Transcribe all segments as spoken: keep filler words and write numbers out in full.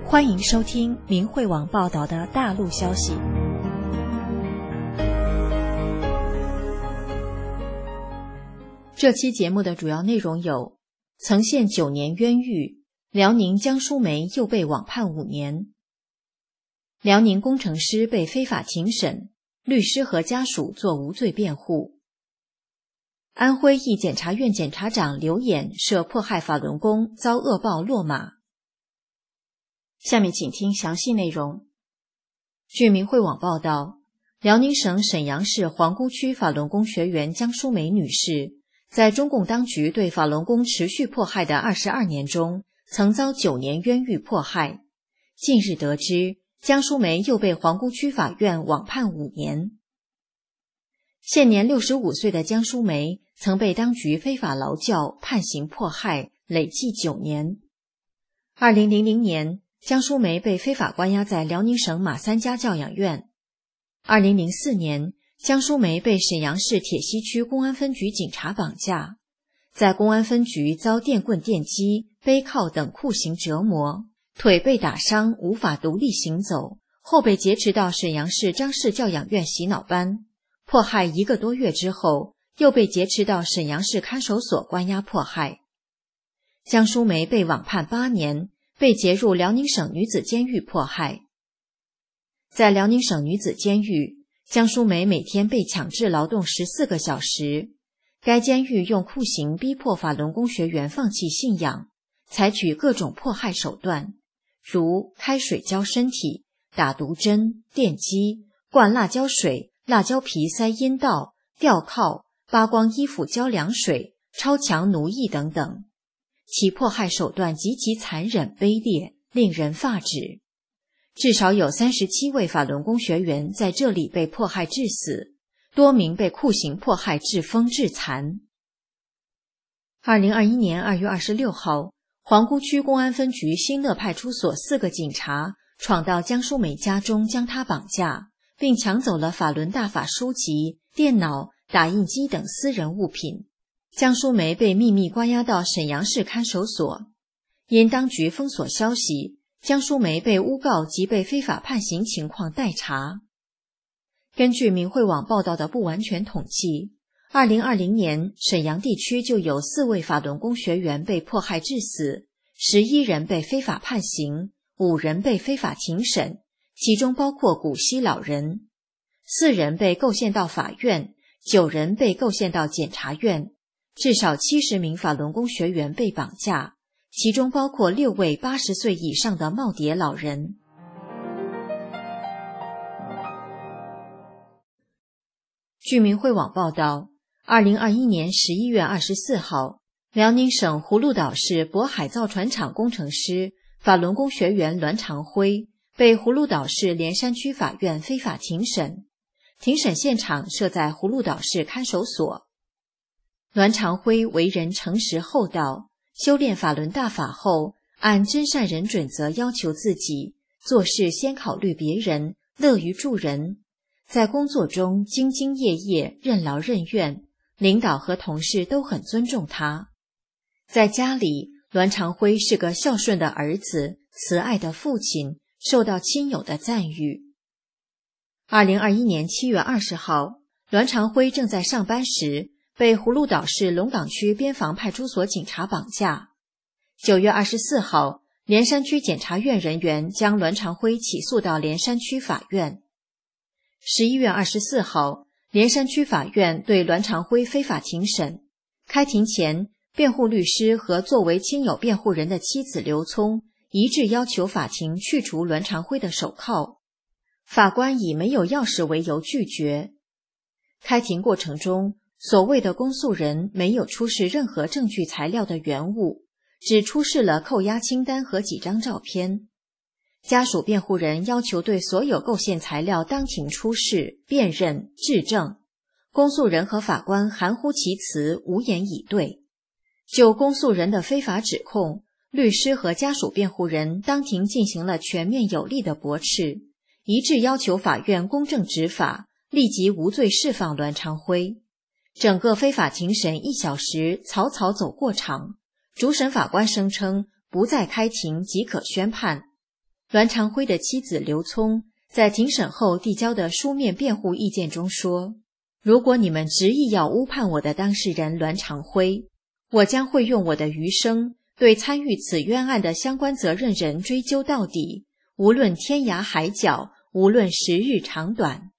欢迎收听明慧网报道的大陆消息。这期节目的主要内容有：曾陷九年冤狱，辽宁江淑梅又被网判五年；辽宁工程师被非法庭审，律师和家属作无罪辩护；安徽一检察院检察长刘衍涉迫害法轮功遭恶报落马。下面请听详细内容。据明慧网报道，辽宁省沈阳市皇姑区法轮功学员江淑梅女士，在中共当局对法轮功持续迫害的二十二年中，曾遭九年冤狱迫害。近日得知，江淑梅又被皇姑区法院网判五年。现年六十五岁的江淑梅曾被当局非法劳教判刑迫害，累计九年。二零零零年，江淑梅被非法关押在辽宁省马三家教养院。二零零四年，江淑梅被沈阳市铁西区公安分局警察绑架，在公安分局遭电棍、电击、背铐等酷刑折磨，腿被打伤，无法独立行走，后被劫持到沈阳市张氏教养院洗脑班，迫害一个多月之后，又被劫持到沈阳市看守所关押迫害。江淑梅被网判八年，被劫入辽宁省女子监狱迫害。在辽宁省女子监狱，江淑梅每天被强制劳动十四个小时。该监狱用酷刑逼迫法轮功学员放弃信仰，采取各种迫害手段，如开水浇身体、打毒针、电击、灌辣椒水、辣椒皮塞阴道、吊铐、扒光衣服浇凉水、超强奴役等等。其迫害手段极其残忍卑劣，令人发指。至少有三十七位法轮功学员在这里被迫害致死，多名被酷刑迫害致疯致残。二零二一年二月二十六号，皇姑区公安分局新乐派出所四个警察闯到江淑梅家中，将她绑架，并抢走了法轮大法书籍、电脑、打印机等私人物品。江淑梅被秘密关押到沈阳市看守所，因当局封锁消息，江淑梅被诬告及被非法判刑情况待查。根据明慧网报道的不完全统计，二零二零年沈阳地区就有四位法轮功学员被迫害致死，十一人被非法判刑，五人被非法庭审，其中包括古稀老人，四人被构陷到法院，九人被构陷到检察院。至少七十名法轮功学员被绑架，其中包括六位八十岁以上的耄耋老人。据明慧网报道，二零二一年十一月二十四号，辽宁省葫芦岛市渤海造船厂工程师、法轮功学员栾长辉被葫芦岛市连山区法院非法庭审，庭审现场设在葫芦岛市看守所。栾长辉为人诚实厚道，修炼法轮大法后，按真善人准则要求自己，做事先考虑别人，乐于助人。在工作中兢兢业业，任劳任怨，领导和同事都很尊重他。在家里，栾长辉是个孝顺的儿子，慈爱的父亲，受到亲友的赞誉。二零二一年七月二十号，栾长辉正在上班时，被葫芦岛市龙岗区边防派出所警察绑架。九月二十四号，连山区检察院人员将栾长辉起诉到连山区法院。十一月二十四号，连山区法院对栾长辉非法庭审。开庭前，辩护律师和作为亲友辩护人的妻子刘聪一致要求法庭去除栾长辉的手铐，法官以没有钥匙为由拒绝。开庭过程中，所谓的公诉人没有出示任何证据材料的原物，只出示了扣押清单和几张照片。家属辩护人要求对所有构陷材料当庭出示、辨认、质证。公诉人和法官含糊其辞，无言以对。就公诉人的非法指控，律师和家属辩护人当庭进行了全面有力的驳斥，一致要求法院公正执法，立即无罪释放栾长辉。整个非法庭审一小时草草走过场，主审法官声称不再开庭即可宣判。 栾长辉的妻子刘聪在庭审后递交的书面辩护意见中说，如果你们执意要诬判我的当事人栾长辉，我将会用我的余生对参与此冤案的相关责任人追究到底，无论天涯海角，无论时日长短。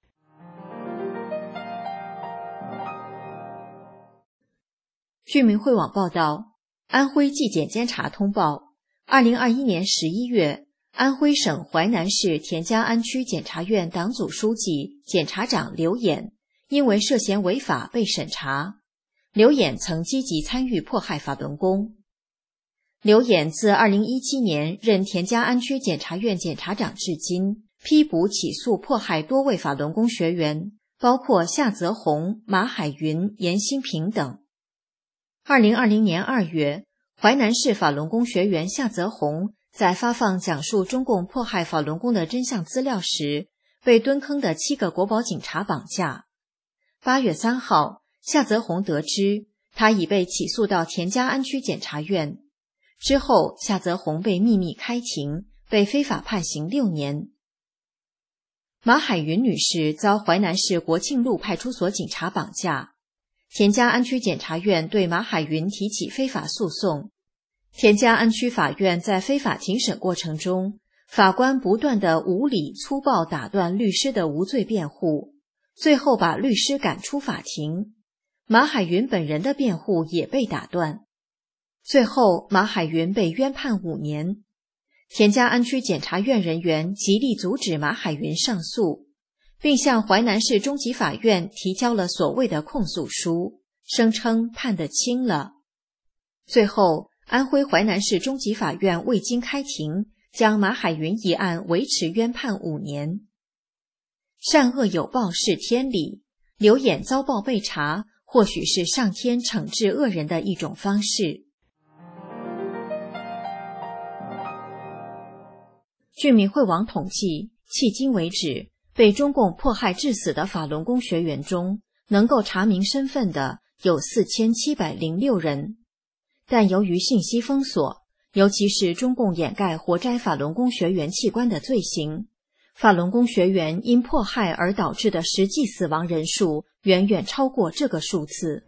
据明慧网报道，安徽纪检监察通报，二零二一年十一月，安徽省淮南市田家安区检察院党组书记、检察长刘演因为涉嫌违法被审查。刘演曾积极参与迫害法轮功。刘演自二零一七年任田家安区检察院检察长至今，批捕起诉迫害多位法轮功学员，包括夏泽红、马海云、严新平等。二零二零年二月，淮南市法轮功学员夏泽红在发放讲述中共迫害法轮功的真相资料时，被蹲坑的七个国保警察绑架。八月三号，夏泽红得知他已被起诉到田家安区检察院。之后，夏泽红被秘密开庭，被非法判刑六年。马海云女士遭淮南市国庆路派出所警察绑架，田家安区检察院对马海云提起非法诉讼。田家安区法院在非法庭审过程中，法官不断地无理粗暴打断律师的无罪辩护，最后把律师赶出法庭。马海云本人的辩护也被打断。最后，马海云被冤判五年。田家安区检察院人员极力阻止马海云上诉，并向淮南市中级法院提交了所谓的控诉书，声称判得轻了。最后，安徽淮南市中级法院未经开庭，将马海云一案维持冤判五年。善恶有报是天理，刘演遭报被查，或许是上天惩治恶人的一种方式。据明慧网统计，迄今为止，被中共迫害致死的法轮功学员中，能够查明身份的有四千七百零六人。但由于信息封锁，尤其是中共掩盖活摘法轮功学员器官的罪行，法轮功学员因迫害而导致的实际死亡人数远远超过这个数字。